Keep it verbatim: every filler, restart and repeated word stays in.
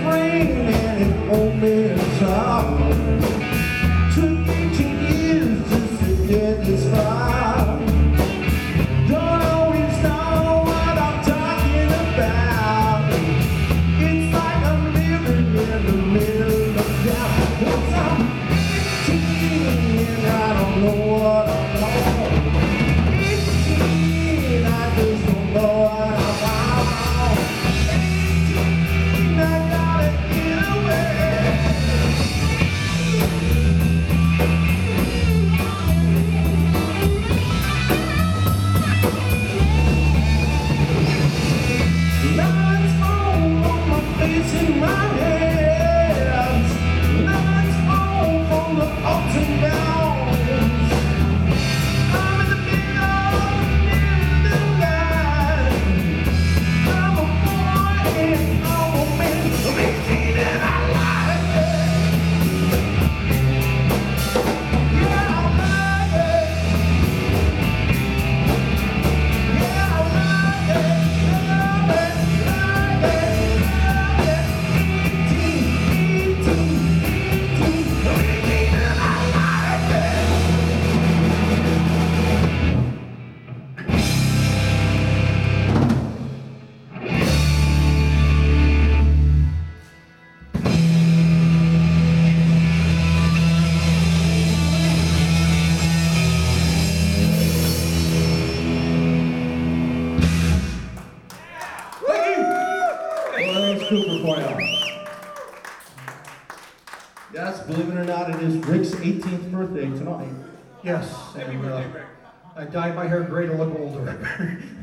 rain and it won't be stop. Took eighteen years just to get this far. Don't always know what I'm talking about. It's like I'm living in the middle of town. Once I'm eighteen and I don't know what I'm on. eighteen, I just don't know what I'm on. eighteen, I gotta get away. Lights fall on my face and my hands. Lights fall from the ups and downs. I'm in the middle of the night. I'm a boy and I'm a man. I'm eighteen and I like it. Yeah, I like it. Yeah, I like it. Love it, like it, love it. eighteen, eighteen, eighteen. I'm eighteen and I like it. Larry Cooper for you. Yes, believe it or not, it is Rick's eighteenth birthday tonight. Yes, and uh, I dyed my hair gray to look older.